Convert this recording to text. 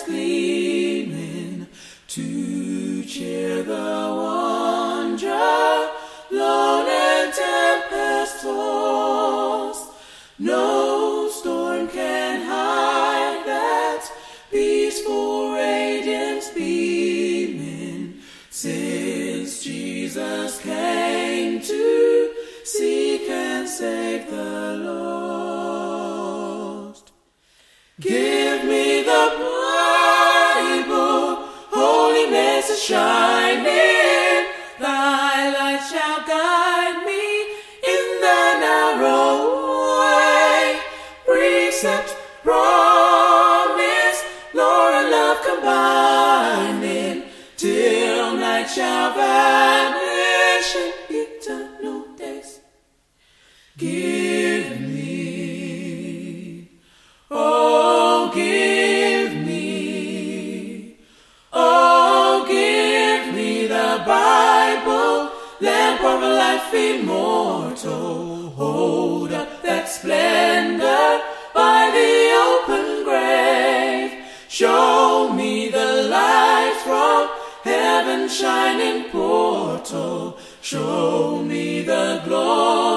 gleaming to cheer the wanderer, lone and tempest tossed. No storm can hide that peaceful radiance beaming, since Jesus came to seek and save the lost. Give me the Bible, holy message shining. Thy light shall guide me in the narrow way. Precept, promise, Lord and love combining, till night shall vanish in eternal days. Give me, oh give me, oh give me the Bible, lamp of life immortal. Hold up that splendor by the open grave. Show me the light from heaven's shining portal. Show me the glory